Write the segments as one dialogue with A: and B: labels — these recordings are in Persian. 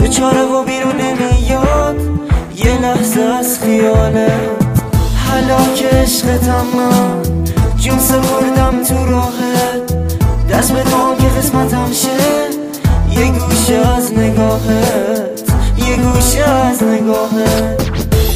A: چاره و بیرون نمیاد یه لحظه از خیاله. هلاک عشقتم من جون سپردم تو راهت، دست به دام که قسمتم شه یه گوشه از نگاهت، یه گوشه از نگاهت.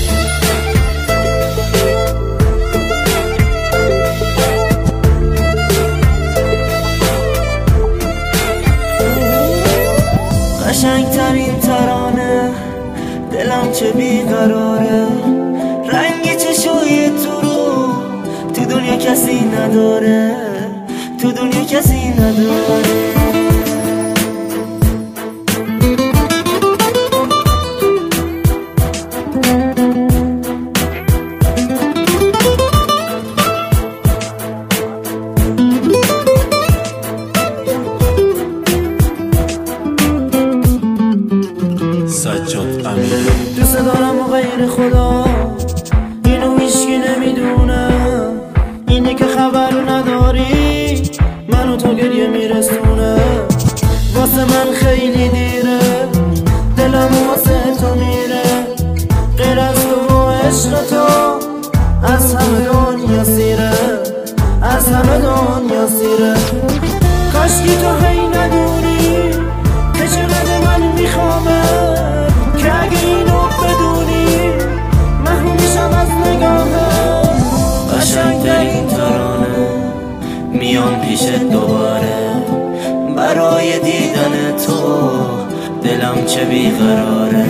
A: قشنگترین ترانه دلم چه بیقراره، رنگ چشای تو رو تو دنیا کسی نداره، تو دنیا کسی نداره.
B: سجاد امیر.
A: دوست دارم و غیر خدا اینو هیچکی نمیدونه، اینه که خبر نداری منو تا گریه میرسونه. واسه من خیلی دیره دلم واسه تو میره، غیر از تو و عشق تو از همه دنیا سیره، از همه دنیا سیره. کاشکی تو هی ندونی که چقدر من میخوامه، که اگه اینو بدونی محروم میشم از نگاهه. قشنگترین ترانه میام پیشت دوباره، برای دیدن تو دلم چه بیقراره.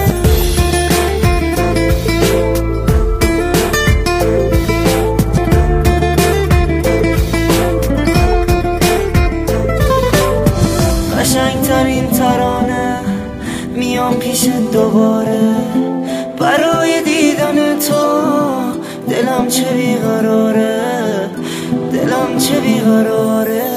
A: قشنگترین ترانه میام پیشت دوباره، برای دیدن تو دلم چه بیقراره، دلم چه بیقراره.